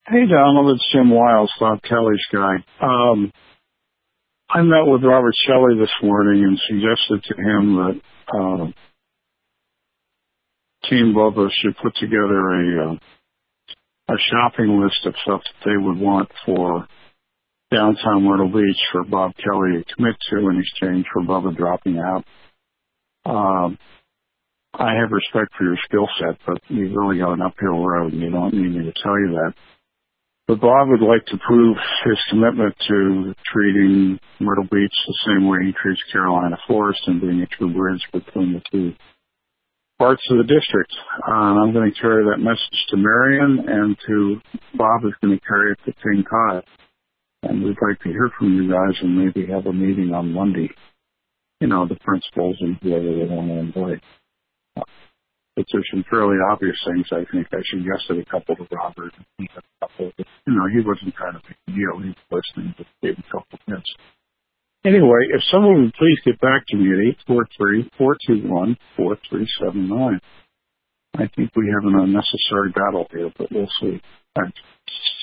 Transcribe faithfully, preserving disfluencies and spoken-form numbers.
Hey, Donald, it's Jim Wiles, Bob Kelly's guy. Um, I met with Robert Shelley this morning and suggested to him that uh, Team Bubba should put together a, uh, a shopping list of stuff that they would want for downtown Myrtle Beach for Bob Kelly to commit to in exchange for Bubba dropping out. Um, I have respect for your skill set, but you've really got an uphill road, and you don't need me to tell you that. But Bob would like to prove his commitment to treating Myrtle Beach the same way he treats Carolina Forest and being a true bridge between the two parts of the district. Uh, I'm going to carry that message to Marion, and to Bob is going to carry it to King Cod. And we'd like to hear from you guys and maybe have a meeting on Monday. You know, the principals and whoever they want to invite. But there's some fairly obvious things I think I suggested a couple to Robert. A couple, but, you know, he wasn't trying to make a deal. He was listening, just gave a couple of hints. Anyway, if someone would please get back to me at eight four three, four two one, four three seven nine. I think we have an unnecessary battle here, but we'll see. Thanks.